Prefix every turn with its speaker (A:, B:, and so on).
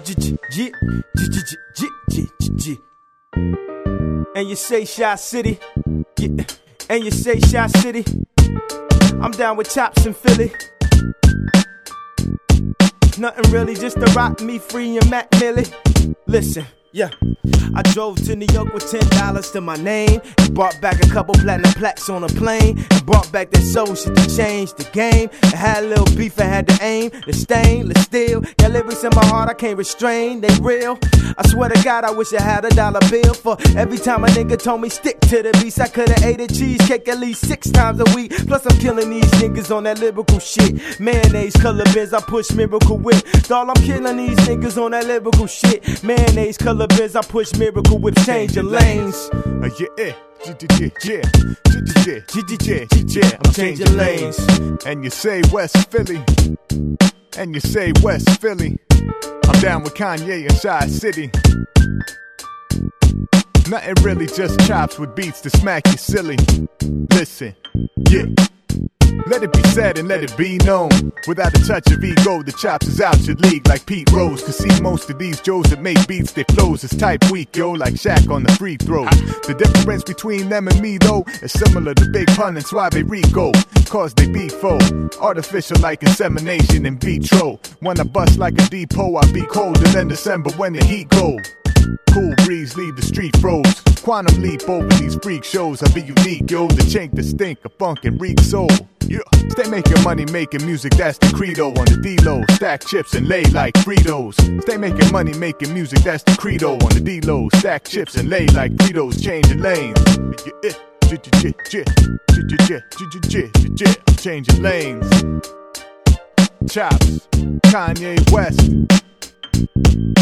A: And you say Shy City, yeah. And you say Shy City, I'm down with chops in Philly. Nothing really, just to rock me free and Mac Millie. Listen, yeah. I drove to New York with $10 to my name, and brought back a couple platinum plaques on a plane, and brought back that soul shit to change the game. I had a little beef, I had to aim, the stainless steel. Got lyrics in my heart I can't restrain, they real. I swear to God I wish I had a dollar bill for every time a nigga told me stick to the beats. I could've ate a cheesecake at least 6 times a week. Plus I'm killing these niggas on that lyrical shit. Mayonnaise color bins, I push Miracle Whip. Dawg, I'm killing these niggas on that lyrical shit. Mayonnaise color bins, I push Miracle Whip, change your lanes.
B: I'm changing lanes. And you say West Philly, and you say West Philly. I'm down with Kanye and Shy City. Nothing really, just chops with beats to smack you silly. Listen, yeah. Let it be said and let it be known. Without a touch of ego, the chops is out your league like Pete Rose. Cause see, most of these Joes that make beats, they flows is type weak, yo, like Shaq on the free throws. The difference between them and me, though, is similar to Big Pun and Suave Rico. Cause they be foe, artificial like insemination in vitro. When I bust like a depot, I be colder than December when the heat go. Cool breeze, leave the street froze. Quantum leap over these freak shows. I be unique, yo, the chink, the stink, a funk and reek soul. Yeah. Stay making money, making music, that's the credo. On the D-Lo, stack chips and lay like Fritos. Stay making money, making music, that's the credo. On the D-Lo, stack chips and lay like Fritos. Changing lanes. I'm changing lanes. Chops, Kanye West.